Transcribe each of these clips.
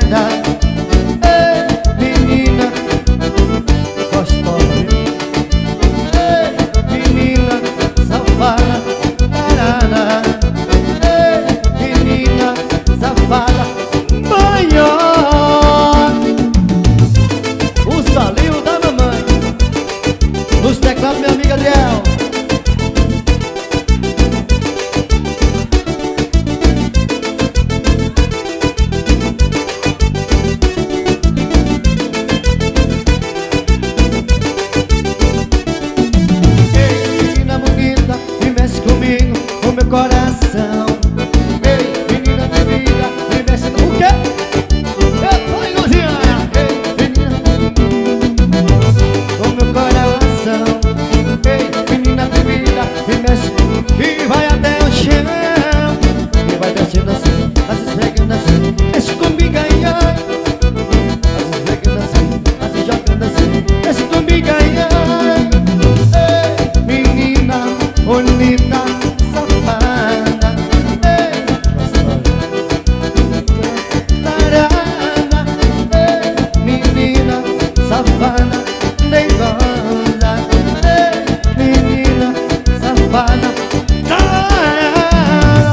danada. Ei, menina gostosa. Ei, menina safada, danada. Ei, menina safada, maior. O salinho da mamãe. Nos teclados, minha amiga Adriel. O meu coração. Ei, menina querida, vem descendo. O quê? Eu tô ilusionada. Ei, menina, o meu coração. Ei, menina querida, vem descendo e vai até o chão. E vai descendo assim, assim esfregando assim, desce comigo aí, assim esfregando assim, assim jogando assim, desce comigo aí. Ei, menina bonita, safada, ei, gostosa, tarada, ei, menina safada, dengosa, ei, menina safada, tarada.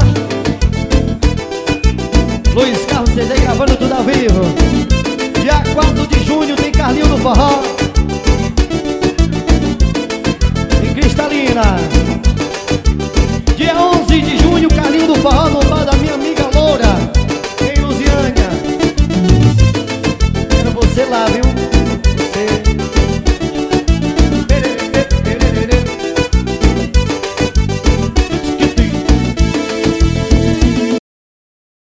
Luiz Carlos CD gravando tudo ao vivo. Dia 4 de junho tem Carlinho no Forró em Cristalina. Dia 11 de junho, Carlinho do Forró no